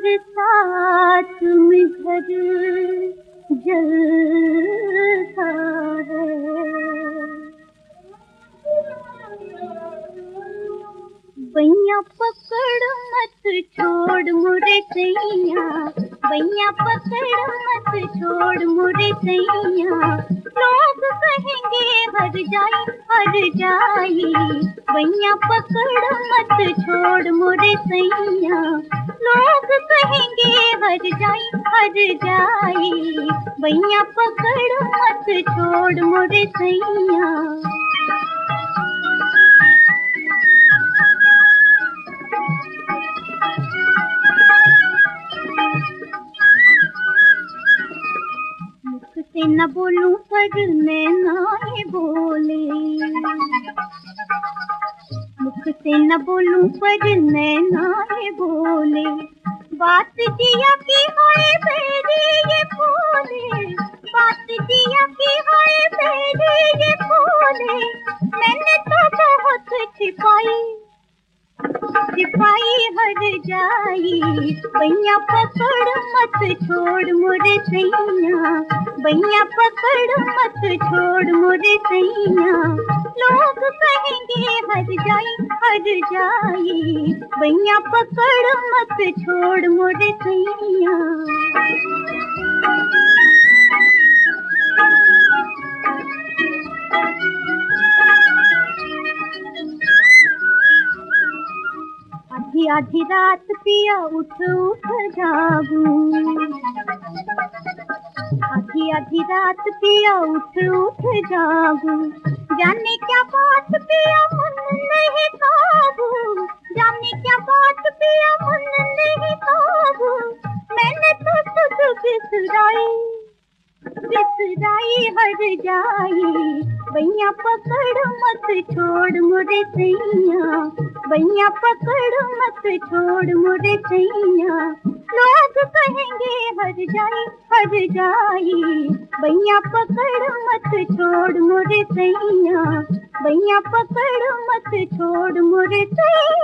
बरसात में घर जलता है। बैया पकड़ मत छोड़ मुरे सैया, बैया पकड़ मत छोड़ मुरे सैया, लोग कहेंगे हर जाई। बैया पकड़ मत छोड़ मुरे सैया, लोग कहेंगे हर जाई। बैया पकड़ मत छोड़ मुरे सैया। मुख से न बोलूं पर नैना ये बोले, मुख से न बोलूं पर नैना ये बोले, बात जिया की है मेरी ये बोले, बात जिया की है मेरी ये बोले, मैंने तो बहुत छिपाई हर जाई। बैया पकड़ मत छोड़ मुरे सैया, बैया पकड़ मत छोड़ मुरे सैया, लोग कहेंगे हर जाई। बैया पकड़ मत छोड़ मुरे सैया। आधी आधी रात पिया उठ जागू, आधी आधी रात पिया उठ जागू, जाने क्या बात पिया मन नहीं काबू, जाने क्या बात पिया मन नहीं काबू, मैंने तो खुद बिसराई हर जाई। बैया पकड़ मत छोड़ मुरे सैया, बैया पकड़ मत छोड़ मुरे सैया, लोग कहेंगे हर जाई। बैया पकड़ मत छोड़ मुरे सैया, बैया पकड़ मत छोड़ मुरे सैया।